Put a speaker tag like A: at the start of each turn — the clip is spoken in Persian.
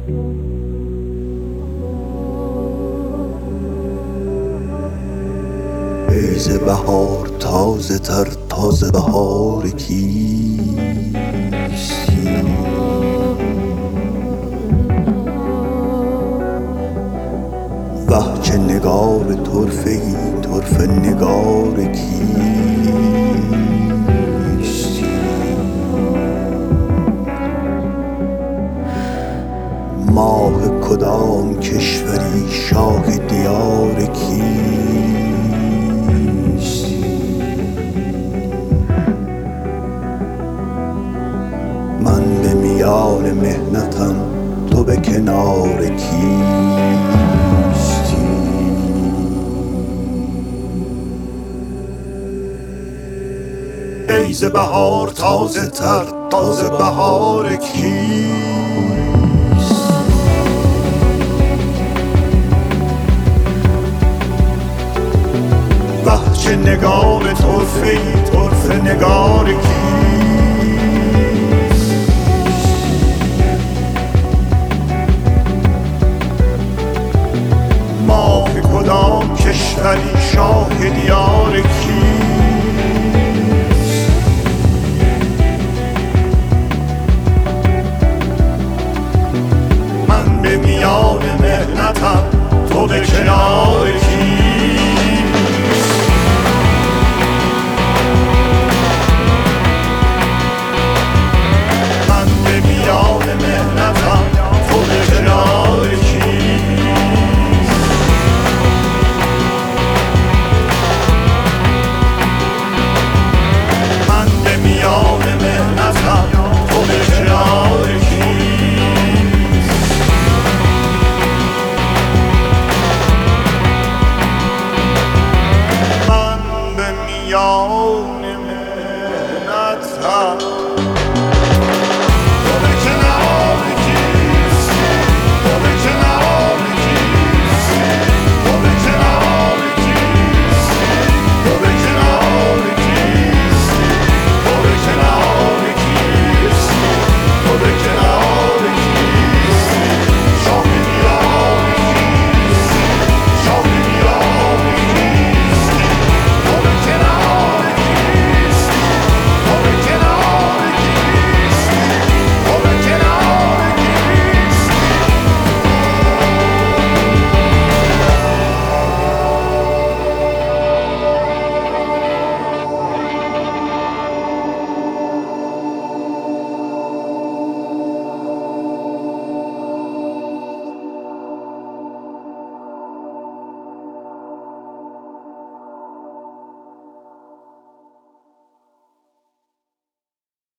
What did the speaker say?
A: فیض بهار تازه تر، تازه بهار کیستی؟ وه چه نگار طرفه ای، طرفه نگار کیستی؟ ماه کدام کشوری، شاه دیار کیستی؟ من به میان محنتم، تو به کنار کیستی؟ فیض بهار تازه تر، تازه بهار کیست؟ وه چه نگار طرفه ای، طرفه نگار کیست؟ ماه کدام کشوری، شاه دیار کیست؟ من به میان محنتم، تو به کنار کیست؟